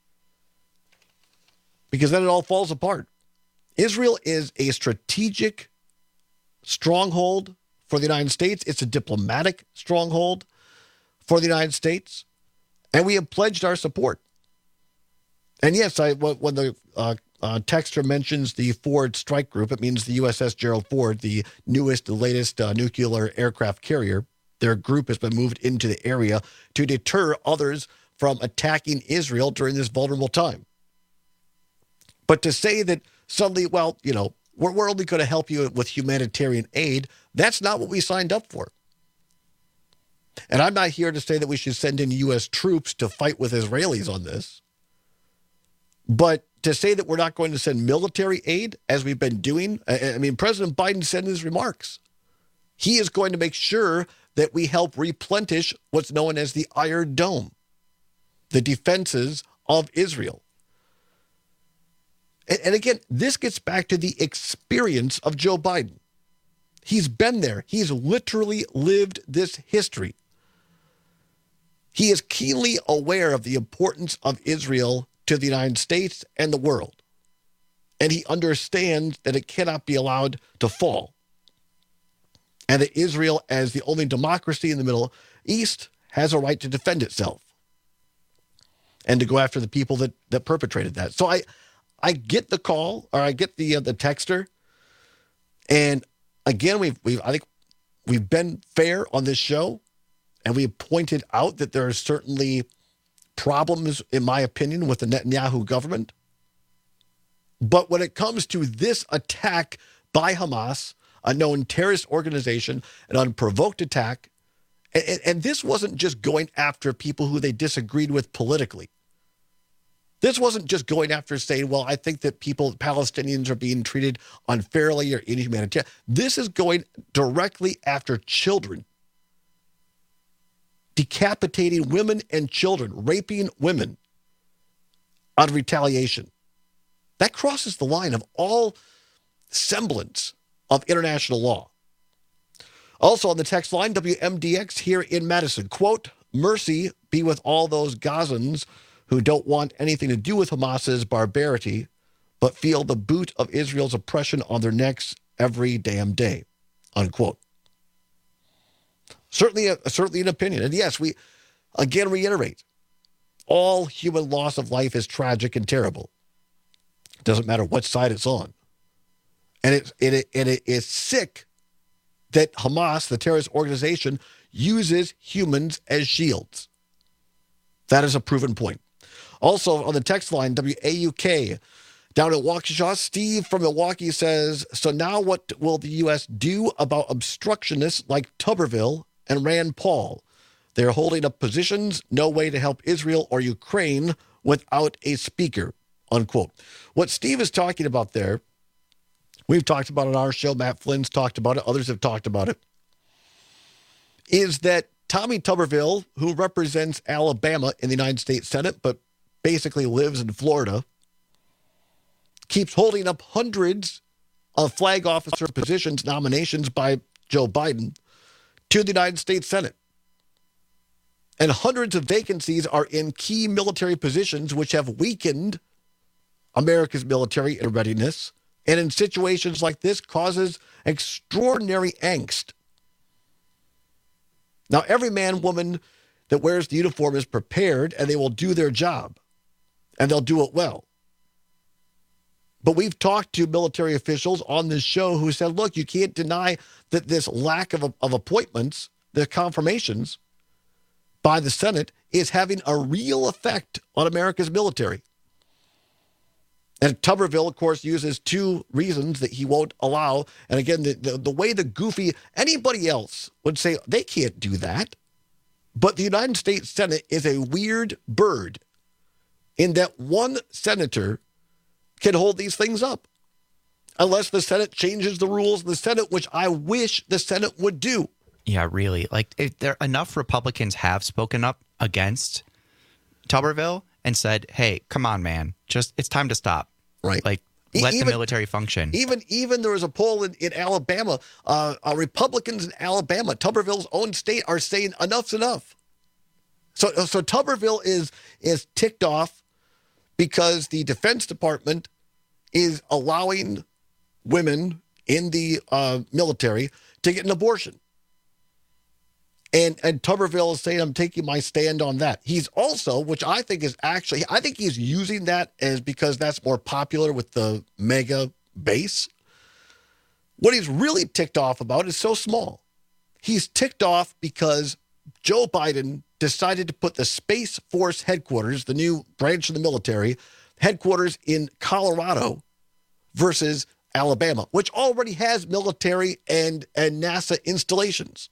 because then it all falls apart. Israel is a strategic stronghold for the United States. It's a diplomatic stronghold for the United States, and we have pledged our support. And yes, I when the uh, uh, texter mentions the Ford strike group, it means the U S S Gerald Ford, the newest, the latest uh, nuclear aircraft carrier. Their group has been moved into the area to deter others from attacking Israel during this vulnerable time. But to say that suddenly, well, you know, we're, we're only going to help you with humanitarian aid, that's not what we signed up for. And I'm not here to say that we should send in U S troops to fight with Israelis on this. But to say that we're not going to send military aid, as we've been doing, I mean, President Biden said in his remarks, he is going to make sure that we help replenish what's known as the Iron Dome, the defenses of Israel. And, and again, this gets back to the experience of Joe Biden. He's been there. He's literally lived this history. He is keenly aware of the importance of Israel to the United States and the world. And he understands that it cannot be allowed to fall. And that Israel, as the only democracy in the Middle East, has a right to defend itself and to go after the people that, that perpetrated that. So I I get the call, or I get the uh, the texter. And again, we've we've I think we've been fair on this show, and we pointed out that there are certainly problems, in my opinion, with the Netanyahu government. But when it comes to this attack by Hamas, a known terrorist organization, an unprovoked attack, and, and this wasn't just going after people who they disagreed with politically. This wasn't just going after saying, well, I think that people, Palestinians are being treated unfairly or inhumanitarian. This is going directly after children, decapitating women and children, raping women out of retaliation. That crosses the line of all semblance of international law. Also on the text line, W M D X here in Madison, quote, mercy be with all those Gazans who don't want anything to do with Hamas's barbarity, but feel the boot of Israel's oppression on their necks every damn day, unquote. Certainly, a, certainly an opinion. And yes, we again reiterate, all human loss of life is tragic and terrible. It doesn't matter what side it's on. And it, it, and it is sick that Hamas, the terrorist organization, uses humans as shields. That is a proven point. Also on the text line, W A U K, down at Waukesha, Steve from Milwaukee says, so now what will the U S do about obstructionists like Tuberville and Rand Paul? They're holding up positions, no way to help Israel or Ukraine without a speaker, unquote. What Steve is talking about there, we've talked about it on our show, Matt Flynn's talked about it, others have talked about it, is that Tommy Tuberville, who represents Alabama in the United States Senate, but basically lives in Florida, keeps holding up hundreds of flag officer positions, nominations by Joe Biden to the United States Senate. And hundreds of vacancies are in key military positions, which have weakened America's military and readiness, and in situations like this causes extraordinary angst. Now, every man, woman that wears the uniform is prepared, and they will do their job, and they'll do it well. But we've talked to military officials on this show who said, look, you can't deny that this lack of, of appointments, the confirmations by the Senate, is having a real effect on America's military. And Tuberville, of course, uses two reasons that he won't allow. And again, the, the, the way the goofy, anybody else would say they can't do that. But the United States Senate is a weird bird in that one senator can hold these things up. Unless the Senate changes the rules of the Senate, which I wish the Senate would do. Yeah, really. Like, if there enough Republicans have spoken up against Tuberville and said, hey, come on, man, just it's time to stop. Right. Like, let even, the military function. Even even there was a poll in, in Alabama. Uh, uh, Republicans in Alabama, Tuberville's own state, are saying enough's enough. So so Tuberville is is ticked off because the Defense Department is allowing women in the uh, military to get an abortion. And and Tuberville is saying, I'm taking my stand on that. He's also, which I think is actually, I think he's using that as because that's more popular with the mega base. What he's really ticked off about is so small. He's ticked off because Joe Biden decided to put the Space Force headquarters, the new branch of the military, headquarters in Colorado versus Alabama, which already has military and, and NASA installations.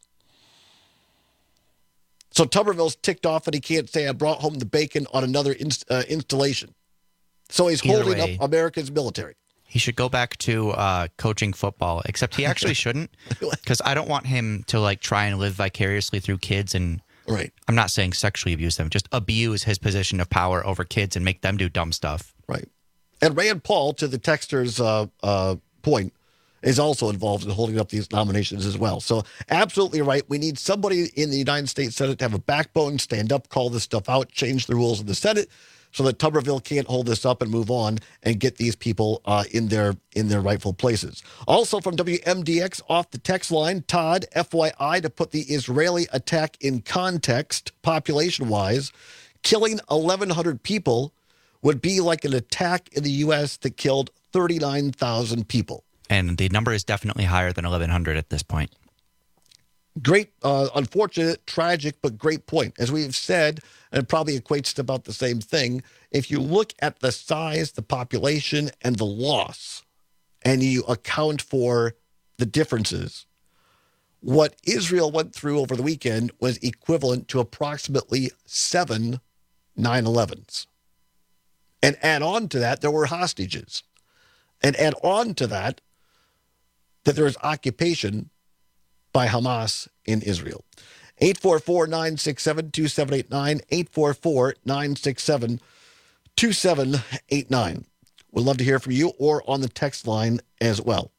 So Tuberville's ticked off and he can't say I brought home the bacon on another inst- uh, installation. So he's Either holding way, up America's military. He should go back to uh, coaching football, except he actually shouldn't, because I don't want him to like try and live vicariously through kids. And right. I'm not saying sexually abuse them, just abuse his position of power over kids and make them do dumb stuff. Right. And Rand Paul, to the texter's uh, uh, point, is also involved in holding up these nominations as well. So absolutely right. We need somebody in the United States Senate to have a backbone, stand up, call this stuff out, change the rules of the Senate so that Tuberville can't hold this up and move on and get these people uh, in their in their rightful places. Also from W M D X off the text line, Todd, F Y I, to put the Israeli attack in context, population-wise, killing eleven hundred people would be like an attack in the U S that killed thirty-nine thousand people. And the number is definitely higher than eleven hundred at this point. Great, uh, unfortunate, tragic, but great point. As we've said, and it probably equates to about the same thing, if you look at the size, the population, and the loss, and you account for the differences, what Israel went through over the weekend was equivalent to approximately seven nine elevens. And add on to that, there were hostages. And add on to that, that there is occupation by Hamas in Israel. eight four four, nine six seven, two seven eight nine, eight four four, nine six seven, two seven eight nine. We'd love to hear from you or on the text line as well.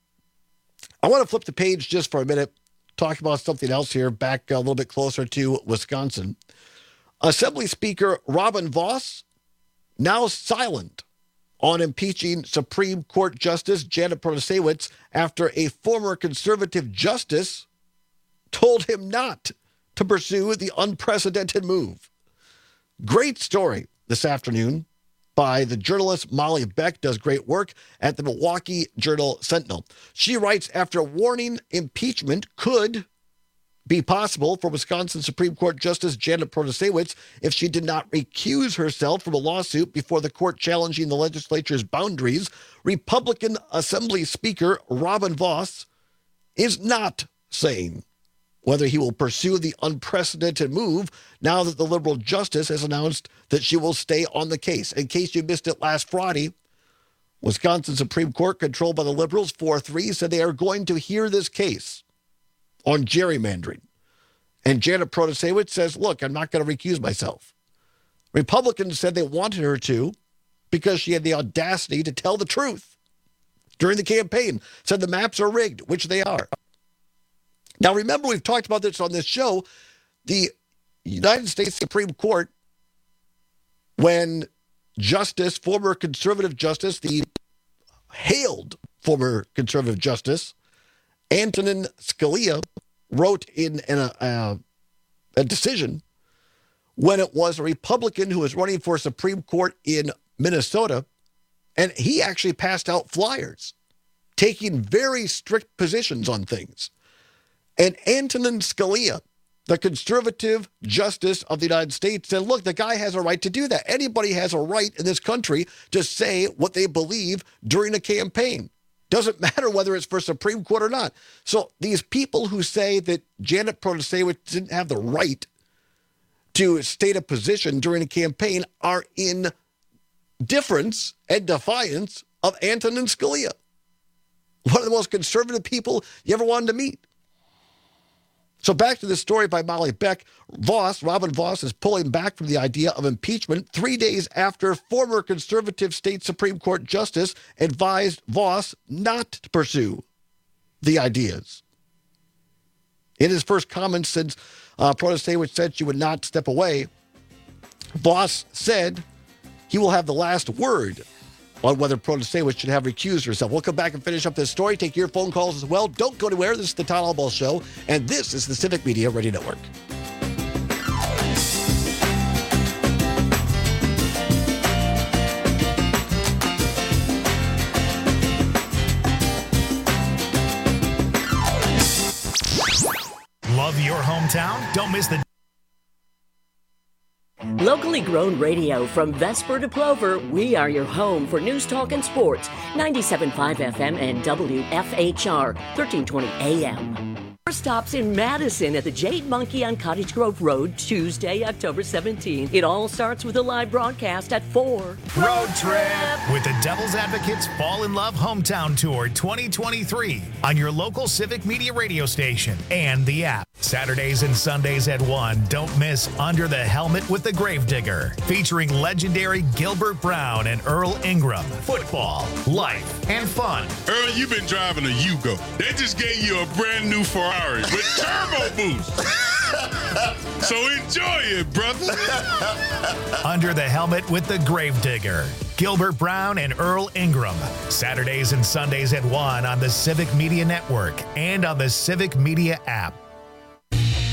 I want to flip the page just for a minute, talk about something else here, back a little bit closer to Wisconsin. Assembly Speaker Robin Vos now silent on impeaching Supreme Court Justice Janet Protasiewicz after a former conservative justice told him not to pursue the unprecedented move. Great story this afternoon by the journalist Molly Beck, does great work at the Milwaukee Journal Sentinel. She writes, after warning impeachment could be possible for Wisconsin Supreme Court Justice Janet Protasiewicz if she did not recuse herself from a lawsuit before the court challenging the legislature's boundaries, Republican Assembly Speaker Robin Vos is not saying whether he will pursue the unprecedented move now that the liberal justice has announced that she will stay on the case. In case you missed it last Friday, Wisconsin Supreme Court, controlled by the liberals, four three, said they are going to hear this case on gerrymandering. And Janet Protasiewicz says, look, I'm not going to recuse myself. Republicans said they wanted her to because she had the audacity to tell the truth during the campaign, said the maps are rigged, which they are. Now, remember, we've talked about this on this show. The United States Supreme Court, when Justice, former conservative justice, the hailed former conservative justice, Antonin Scalia, wrote in an, uh, a decision when it was a Republican who was running for Supreme Court in Minnesota, and he actually passed out flyers taking very strict positions on things. And Antonin Scalia, the conservative justice of the United States, said, look, the guy has a right to do that. Anybody has a right in this country to say what they believe during a campaign. Doesn't matter whether it's for Supreme Court or not. So these people who say that Janet Protasiewicz didn't have the right to state a position during a campaign are in difference and defiance of Antonin Scalia, one of the most conservative people you ever wanted to meet. So back to this story by Molly Beck. Vos, Robin Vos, is pulling back from the idea of impeachment three days after former conservative state Supreme Court justice advised Vos not to pursue the ideas. In his first comments since uh, Protasiewicz said she would not step away, Vos said he will have the last word on whether Protasiewicz should have recused herself. We'll come back and finish up this story, take your phone calls as well. Don't go anywhere. This is the Todd Albaugh Show, and this is the Civic Media Radio Network. Love your hometown? Don't miss the Locally grown radio from Vesper to Plover, we are your home for news, talk, and sports. ninety-seven point five F M and W F H R, thirteen twenty A M. Stops in Madison at the Jade Monkey on Cottage Grove Road, Tuesday, October seventeenth. It all starts with a live broadcast at four. Road Trip with the Devil's Advocates Fall in Love Hometown Tour twenty twenty-three on your local Civic Media radio station and the app. Saturdays and Sundays at one. Don't miss Under the Helmet with the Gravedigger, featuring legendary Gilbert Brown and Earl Ingram. Football, life, and fun. Earl, you've been driving a Yugo. They just gave you a brand new Ferrari with turbo boost. So enjoy it, brother. Under the Helmet with the Gravedigger. Gilbert Brown and Earl Ingram. Saturdays and Sundays at one on the Civic Media Network and on the Civic Media app.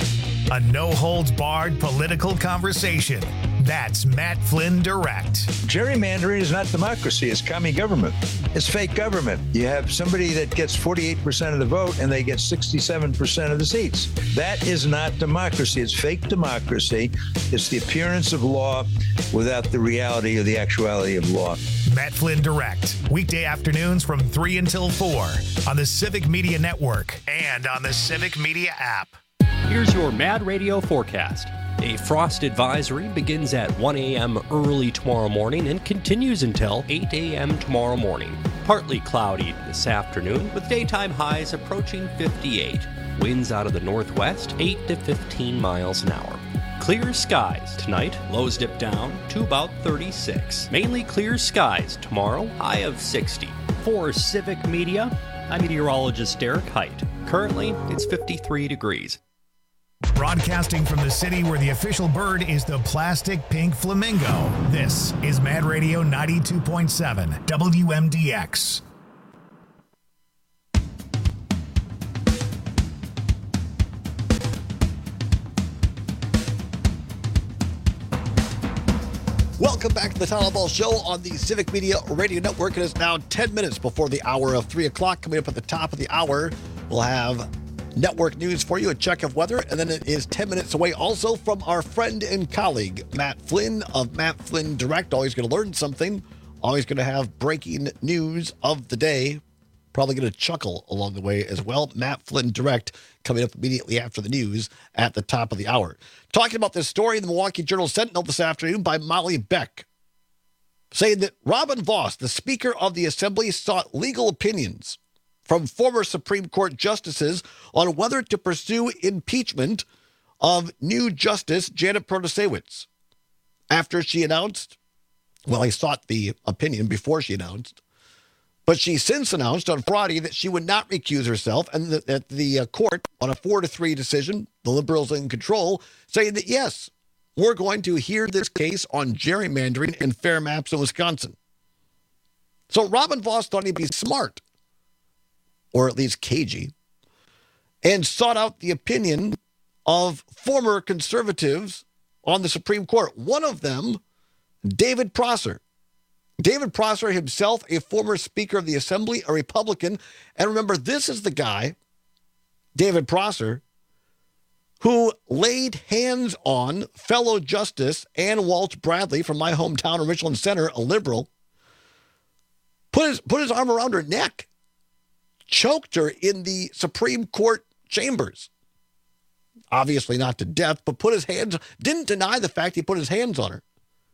A no-holds-barred political conversation. That's Matt Flynn Direct. Gerrymandering is not democracy. It's commie government. It's fake government. You have somebody that gets forty-eight percent of the vote and they get sixty-seven percent of the seats. That is not democracy. It's fake democracy. It's the appearance of law without the reality or the actuality of law. Matt Flynn Direct. Weekday afternoons from three until four on the Civic Media Network and on the Civic Media app. Here's your Mad Radio forecast. A frost advisory begins at one a.m. early tomorrow morning and continues until eight a.m. tomorrow morning. Partly cloudy this afternoon with daytime highs approaching fifty-eight. Winds out of the northwest, eight to fifteen miles an hour. Clear skies tonight, lows dip down to about thirty-six. Mainly clear skies tomorrow, high of sixty. For Civic Media, I'm meteorologist Derek Height. Currently, it's fifty-three degrees. Broadcasting from the city where the official bird is the plastic pink flamingo, this is Mad Radio ninety-two point seven W M D X. Welcome back to the Tyler Ball Show on the Civic Media Radio Network. It is now ten minutes before the hour of three o'clock. Coming up at the top of the hour, we'll have network news for you, a check of weather, and then it is ten minutes away also from our friend and colleague, Matt Flynn of Matt Flynn Direct. Always going to learn something. Always going to have breaking news of the day. Probably going to chuckle along the way as well. Matt Flynn Direct coming up immediately after the news at the top of the hour. Talking about this story in the Milwaukee Journal-Sentinel this afternoon by Molly Beck, saying that Robin Vos, the Speaker of the Assembly, sought legal opinions from former Supreme Court justices on whether to pursue impeachment of new Justice Janet Protasiewicz. After she announced, well, he sought the opinion before she announced, but she since announced on Friday that she would not recuse herself, and that, that the uh, court, on a four to three decision, the Liberals in control, saying that, yes, we're going to hear this case on gerrymandering and fair maps in Wisconsin. So Robin Vos thought he'd be smart, or at least cagey, and sought out the opinion of former conservatives on the Supreme Court. One of them, David Prosser. David Prosser himself, a former Speaker of the Assembly, a Republican. And remember, this is the guy, David Prosser, who laid hands on fellow Justice Ann Walsh Bradley from my hometown of Richland Center, a liberal, put his, put his arm around her neck, choked her in the Supreme Court chambers. Obviously not to death, but put his hands, didn't deny the fact he put his hands on her.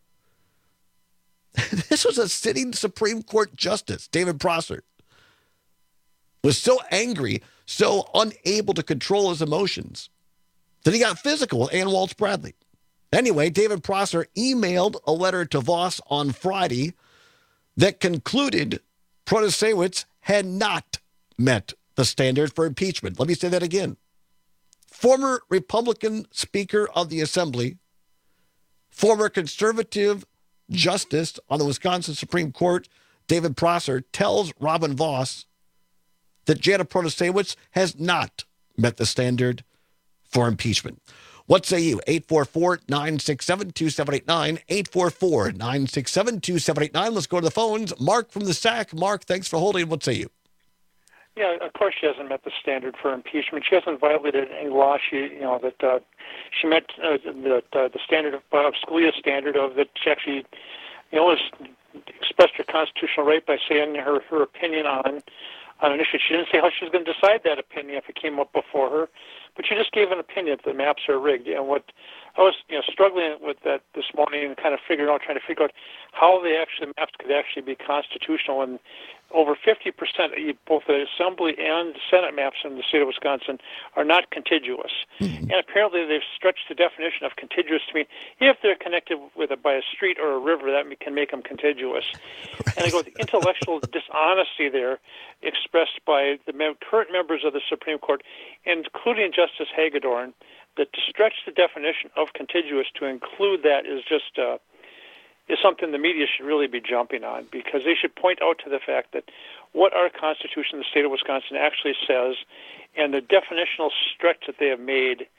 This was a sitting Supreme Court Justice, David Prosser, was so angry, so unable to control his emotions, that he got physical with Ann Walsh Bradley. Anyway, David Prosser emailed a letter to Vos on Friday that concluded Protasiewicz had not met the standard for impeachment. Let me say that again. Former Republican Speaker of the Assembly, former conservative Justice on the Wisconsin Supreme Court, David Prosser, tells Robin Vos that Janet Protasiewicz has not met the standard for impeachment. What say you? eight four four, nine six seven, two seven eight nine, eight four four, nine six seven, two seven eight nine. Let's go to the phones. Mark from the S A C. Mark, thanks for holding. What say you? Yeah, of course she hasn't met the standard for impeachment. She hasn't violated any law. She, you know, that uh, she met uh, the uh, the standard of uh, Scalia's standard of that she actually, you know, was expressed her constitutional right by saying her her opinion on on an issue. She didn't say how she was going to decide that opinion if it came up before her, but she just gave an opinion that the maps are rigged. And what I was, you know, struggling with that this morning and kind of figuring out, trying to figure out how the actually maps could actually be constitutional. And over fifty percent of both the Assembly and the Senate maps in the state of Wisconsin are not contiguous. Mm-hmm. And apparently they've stretched the definition of contiguous to mean if they're connected with a, by a street or a river, that can make them contiguous. Right. And I go, the intellectual dishonesty there expressed by the mem- current members of the Supreme Court, including Justice Hagedorn, that to stretch the definition of contiguous to include that is just uh, is something the media should really be jumping on, because they should point out to the fact that what our Constitution in the state of Wisconsin actually says and the definitional stretch that they have made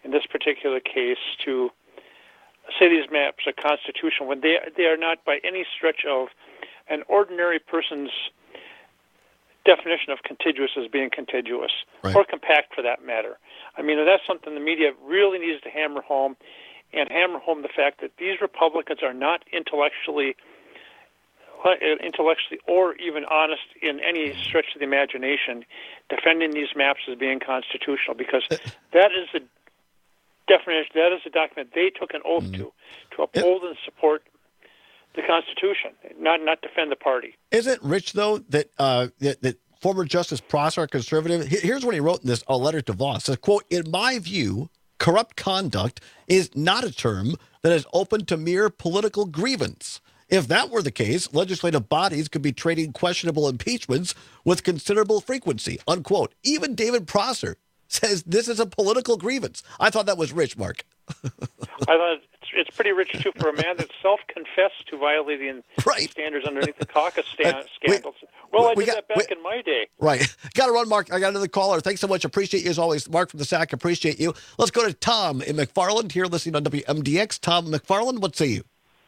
in this particular case to say these maps are constitutional when they they are not by any stretch of an ordinary person's definition of contiguous as being contiguous, right, or compact for that matter. I mean, that's something the media really needs to hammer home, and hammer home the fact that these Republicans are not intellectually intellectually or even honest in any stretch of the imagination defending these maps as being constitutional, because that is the definition, that is the document they took an oath to, to uphold and support the Constitution, not not defend the party. Isn't it rich, though, that, uh, that, that former Justice Prosser, a conservative, here's what he wrote in this a letter to Voss. It says, quote, in my view, corrupt conduct is not a term that is open to mere political grievance. If that were the case, legislative bodies could be trading questionable impeachments with considerable frequency, unquote. Even David Prosser says this is a political grievance. I thought that was rich, Mark. I thought it's, it's pretty rich, too, for a man that self-confessed to violating right. standards underneath the caucus sta- scandals. We, well, I we did got, that back we, in my day. Right. Got to run, Mark. I got another caller. Thanks so much. Appreciate you as always. Mark from the S A C, appreciate you. Let's go to Tom in McFarland here listening on W M D X. Tom McFarland, what say you?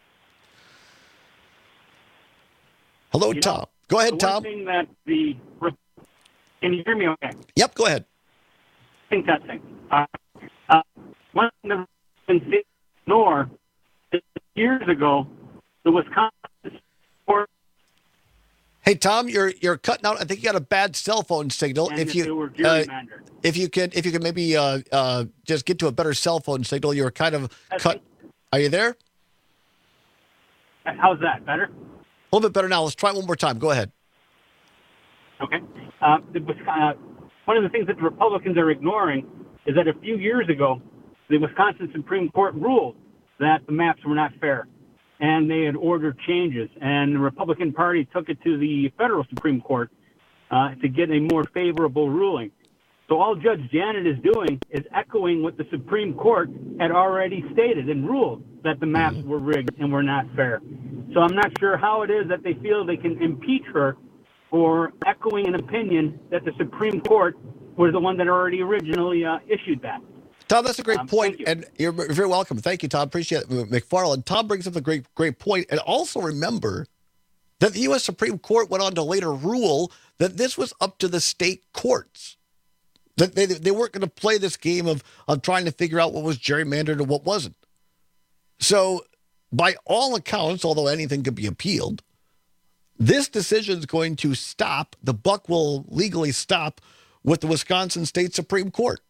Hello, you Tom. Know, go ahead, the Tom. One thing that the can you hear me? Okay. Yep. Go ahead. Think that thing. Uh, uh, one thing that Republicans ignore is years ago, the Wisconsin Court. Hey, Tom, you're you're cutting out. I think you got a bad cell phone signal. And if if you they were uh, gerrymandered. if you could if you could maybe uh, uh, just get to a better cell phone signal. You were kind of That's cut. it. Are you there? How's that? Better? A little bit better now. Let's try it one more time. Go ahead. Okay. Uh, the, uh, one of the things that the Republicans are ignoring is that a few years ago, the Wisconsin Supreme Court ruled that the maps were not fair, and they had ordered changes. And the Republican Party took it to the federal Supreme Court uh, to get a more favorable ruling. So all Judge Janet is doing is echoing what the Supreme Court had already stated and ruled, that the maps were rigged and were not fair. So I'm not sure how it is that they feel they can impeach her for echoing an opinion that the Supreme Court was the one that already originally uh, issued that. Tom, that's a great Um, point, thank you. and you're very welcome. Thank you, Tom. Appreciate it, McFarland. Tom brings up a great, great point, and also remember that the U S Supreme Court went on to later rule that this was up to the state courts. That they they weren't going to play this game of of trying to figure out what was gerrymandered and what wasn't. So, by all accounts, although anything could be appealed, this decision is going to stop. The buck will legally stop with the Wisconsin State Supreme Court.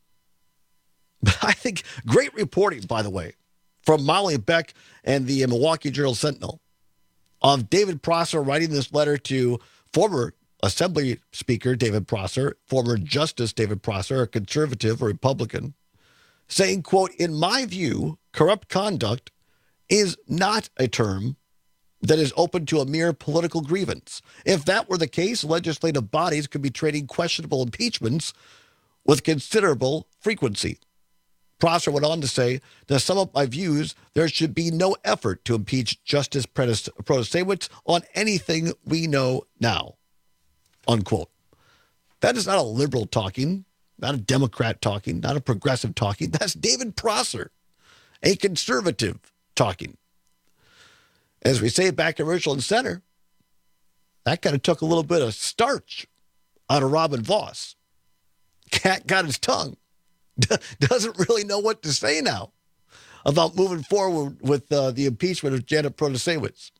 I think great reporting, by the way, from Molly Beck and the Milwaukee Journal Sentinel of David Prosser writing this letter to former Assembly Speaker David Prosser, former Justice David Prosser, a conservative, a Republican, saying, quote, in my view, corrupt conduct is not a term that is open to a mere political grievance. If that were the case, legislative bodies could be trading questionable impeachments with considerable frequency. Prosser went on to say, to sum up my views, there should be no effort to impeach Justice Protasiewicz on anything we know now, unquote. That is not a liberal talking, not a Democrat talking, not a progressive talking. That's David Prosser, a conservative talking. As we say back at Richland Center, that kind of took a little bit of starch out of Robin Voss. Cat got his tongue. Doesn't really know what to say now about moving forward with uh, the impeachment of Janet Protasiewicz.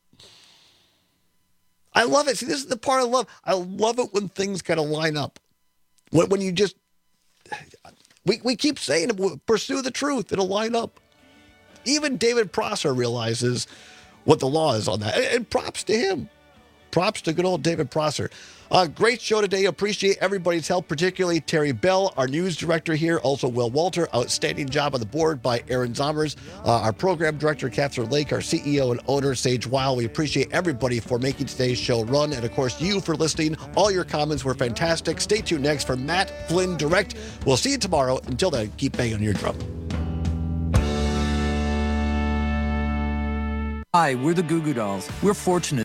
I love it. See, this is the part I love. I love it when things kind of line up. When, when you just, we, we keep saying, pursue the truth. It'll line up. Even David Prosser realizes what the law is on that. And, and props to him. Props to good old David Prosser. Uh, great show today. Appreciate everybody's help, particularly Terry Bell, our news director here. Also, Will Walter. Outstanding job on the board by Aaron Zommers. Uh, our program director, Catherine Lake. Our C E O and owner, Sage Weil. We appreciate everybody for making today's show run. And, of course, you for listening. All your comments were fantastic. Stay tuned next for Matt Flynn Direct. We'll see you tomorrow. Until then, keep banging on your drum. Hi, we're the Goo Goo Dolls. We're fortunate.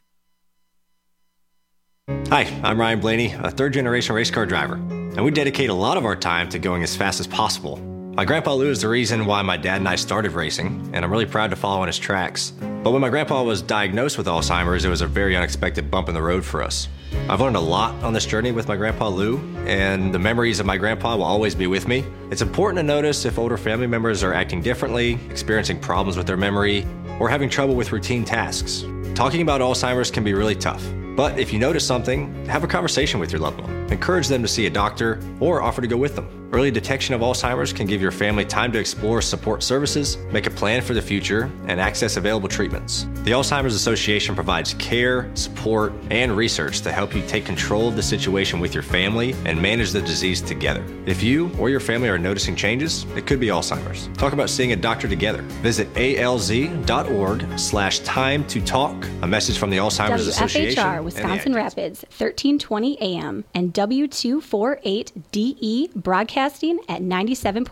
Hi, I'm Ryan Blaney, a third-generation race car driver, and we dedicate a lot of our time to going as fast as possible. My grandpa Lou is the reason why my dad and I started racing, and I'm really proud to follow in his tracks. But when my grandpa was diagnosed with Alzheimer's, it was a very unexpected bump in the road for us. I've learned a lot on this journey with my grandpa Lou, and the memories of my grandpa will always be with me. It's important to notice if older family members are acting differently, experiencing problems with their memory, or having trouble with routine tasks. Talking about Alzheimer's can be really tough. But if you notice something, have a conversation with your loved one. Encourage them to see a doctor or offer to go with them. Early detection of Alzheimer's can give your family time to explore support services, make a plan for the future, and access available treatments. The Alzheimer's Association provides care, support, and research to help you take control of the situation with your family and manage the disease together. If you or your family are noticing changes, it could be Alzheimer's. Talk about seeing a doctor together. Visit alz.org slash time to talk. A message from the Alzheimer's Association. W F H R, Wisconsin Rapids, thirteen twenty A M, and W two forty-eight D E broadcasting at ninety-seven point